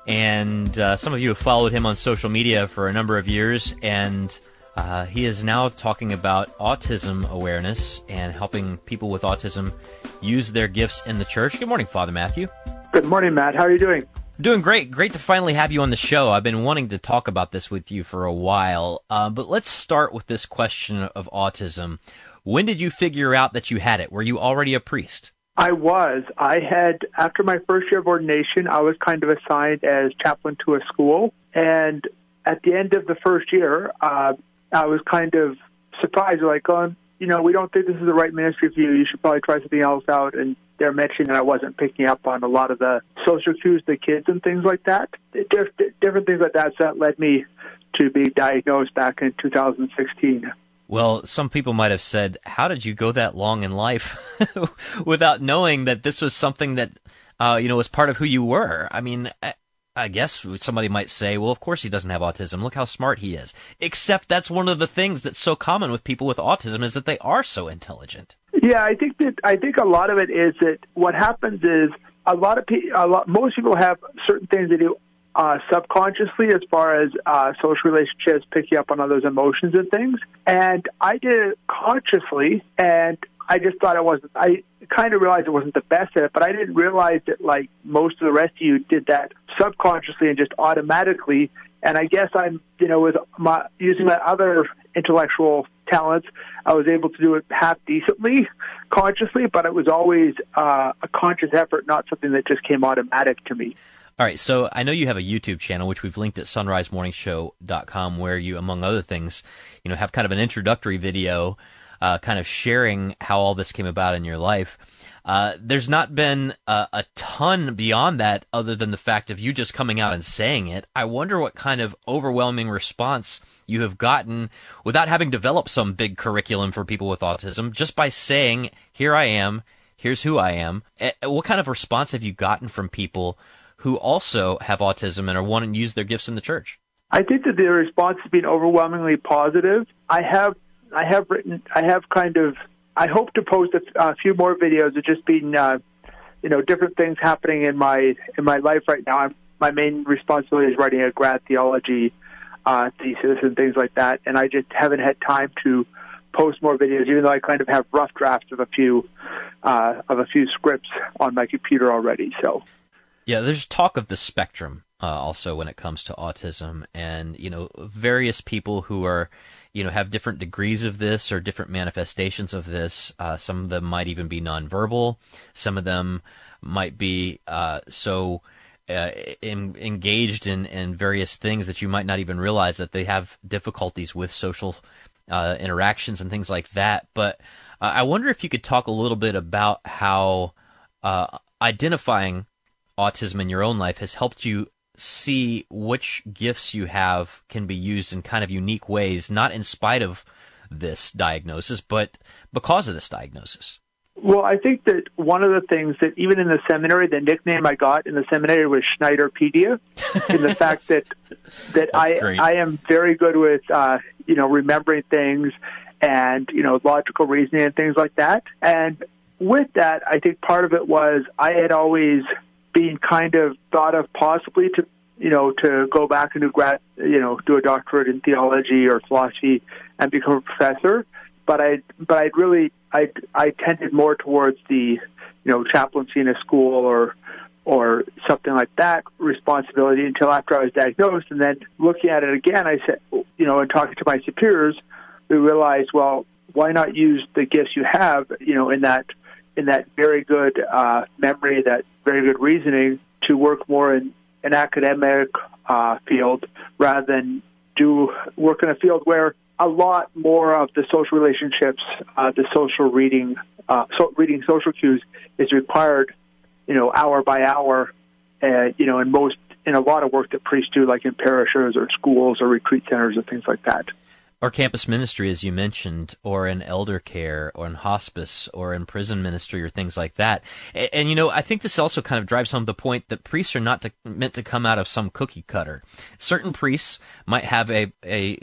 And uh, some of you have followed him on social media for a number of years, and uh, he is now talking about autism awareness and helping people with autism use their gifts in the church. Good morning, Father Matthew. Good morning, Matt. How are you doing? Doing great. Great to finally have you on the show. I've been wanting to talk about this with you for a while, uh, but let's start with this question of autism. When did you figure out that you had it? Were you already a priest? I was. I had, after my first year of ordination, I was kind of assigned as chaplain to a school. And at the end of the first year, uh, I was kind of surprised, like, oh, you know, we don't think this is the right ministry for you. You should probably try something else out. And they're mentioning that I wasn't picking up on a lot of the social cues, the kids and things like that. Different things like that. So that led me to be diagnosed back in two thousand sixteen. Well, some people might have said, how did you go that long in life without knowing that this was something that, uh, you know, was part of who you were? I mean, I, I guess somebody might say, well, of course he doesn't have autism. Look how smart he is. Except that's one of the things that's so common with people with autism is that they are so intelligent. Yeah, I think that I think a lot of it is that what happens is a lot of people, a lot, most people have certain things they do Uh, subconsciously as far as uh, social relationships, picking up on others' emotions and things. And I did it consciously, and I just thought it wasn't, I kind of realized it wasn't the best at it, but I didn't realize that, like, most of the rest of you did that subconsciously and just automatically. And I guess I'm, you know, with my, using my other intellectual talents, I was able to do it half decently, consciously, but it was always uh, a conscious effort, not something that just came automatic to me. All right, so I know you have a YouTube channel, which we've linked at sunrise morning show dot com, where you, among other things, you know, have kind of an introductory video uh, kind of sharing how all this came about in your life. Uh, there's not been a, a ton beyond that other than the fact of you just coming out and saying it. I wonder what kind of overwhelming response you have gotten without having developed some big curriculum for people with autism, just by saying, here I am, here's who I am. What kind of response have you gotten from people who also have autism and are wanting to use their gifts in the church? I think that the response has been overwhelmingly positive. I have, I have written, I have kind of, I hope to post a, a few more videos of just being, uh, you know, different things happening in my in my life right now. I'm, my main responsibility is writing a grad theology uh, thesis and things like that, and I just haven't had time to post more videos, even though I kind of have rough drafts of a few uh, of a few scripts on my computer already. So. Yeah, there's talk of the spectrum uh, also when it comes to autism, and you know, various people who are, you know, have different degrees of this or different manifestations of this. Uh, some of them might even be nonverbal. Some of them might be uh, so uh, in, engaged in, in various things that you might not even realize that they have difficulties with social uh, interactions and things like that. But uh, I wonder if you could talk a little bit about how uh, identifying autism in your own life has helped you see which gifts you have can be used in kind of unique ways, not in spite of this diagnosis, but because of this diagnosis. Well, I think that one of the things that even in the seminary, the nickname I got in the seminary was Schneiderpedia, in the fact that that I great. I am very good with uh, you know remembering things and you know logical reasoning and things like that. And with that, I think part of it was I had always being kind of thought of possibly to, you know, to go back and do grad, you know, do a doctorate in theology or philosophy and become a professor. But I, but I'd really, I, I tended more towards the, you know, chaplaincy in a school or, or something like that responsibility until after I was diagnosed. And then looking at it again, I said, you know, and talking to my superiors, we realized, well, why not use the gifts you have, you know, in that, in that very good uh, memory, that very good reasoning, to work more in an academic uh, field rather than do work in a field where a lot more of the social relationships, uh, the social reading, uh, so reading social cues is required, you know, hour by hour, uh, you know, in most, in a lot of work that priests do, like in parishes or schools or retreat centers or things like that. Or campus ministry, as you mentioned, or in elder care, or in hospice, or in prison ministry, or things like that. And, and you know, I think this also kind of drives home the point that priests are not to, meant to come out of some cookie cutter. Certain priests might have a, a, a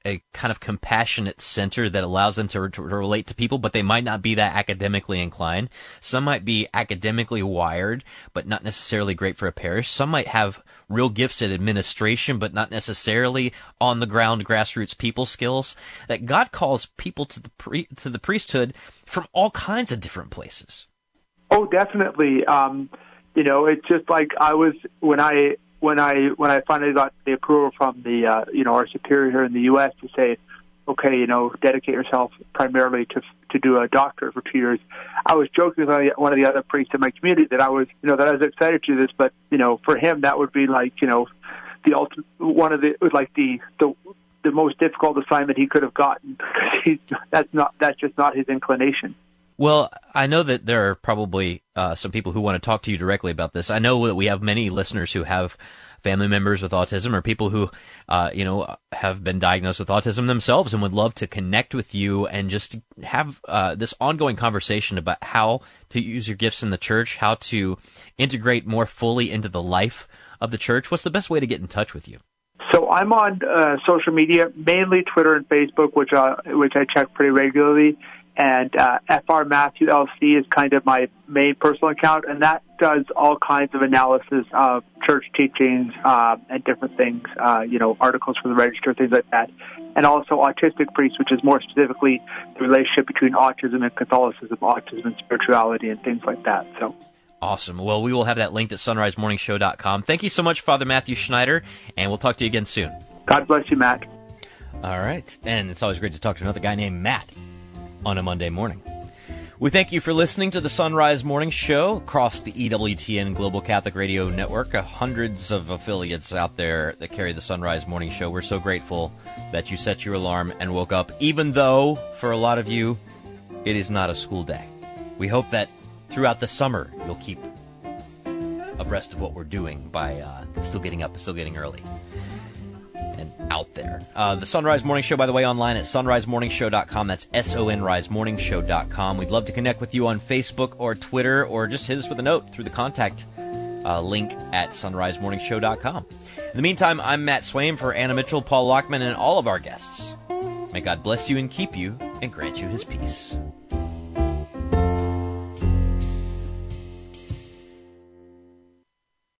a kind of compassionate center that allows them to, to relate to people, but they might not be that academically inclined. Some might be academically wired, but not necessarily great for a parish. Some might have real gifts at administration, but not necessarily on the ground grassroots people skills. That God calls people to the pre- to the priesthood from all kinds of different places. Oh, definitely. Um, you know, it's just like I was when I when I when I finally got the approval from the uh, you know our superior here in the U S to say, okay, you know, dedicate yourself primarily to to do a doctorate for two years. I was joking with one of the other priests in my community that I was, you know, that I was excited to do this, but you know, for him that would be like, you know, the ultimate one of the like the the the most difficult assignment he could have gotten because he's that's not that's just not his inclination. Well, I know that there are probably uh, some people who want to talk to you directly about this. I know that we have many listeners who have family members with autism or people who, uh, you know, have been diagnosed with autism themselves and would love to connect with you and just have uh, this ongoing conversation about how to use your gifts in the church, how to integrate more fully into the life of the church. What's the best way to get in touch with you? So I'm on uh, social media, mainly Twitter and Facebook, which uh, which I check pretty regularly. And uh, F R Matthew L C is kind of my main personal account, and that does all kinds of analysis of church teachings uh, and different things, uh, you know, articles for the Register, things like that. And also Autistic Priest, which is more specifically the relationship between autism and Catholicism, autism and spirituality, and things like that. So. Awesome. Well, we will have that linked at sunrise morning show dot com. Thank you so much, Father Matthew Schneider, and we'll talk to you again soon. God bless you, Matt. All right. And it's always great to talk to another guy named Matt on a Monday morning. We thank you for listening to the Sunrise Morning Show across the E W T N Global Catholic Radio Network. Uh, hundreds of affiliates out there that carry the Sunrise Morning Show. We're so grateful that you set your alarm and woke up, even though, for a lot of you, it is not a school day. We hope that throughout the summer, you'll keep abreast of what we're doing by uh, still getting up, still getting early. And out there. Uh, the Sunrise Morning Show, by the way, online at sunrise morning show dot com. That's S O N rise morning show dot com. We'd love to connect with you on Facebook or Twitter, or just hit us with a note through the contact uh, link at sunrise morning show dot com. In the meantime, I'm Matt Swaim for Anna Mitchell, Paul Lockman, and all of our guests. May God bless you and keep you and grant you his peace.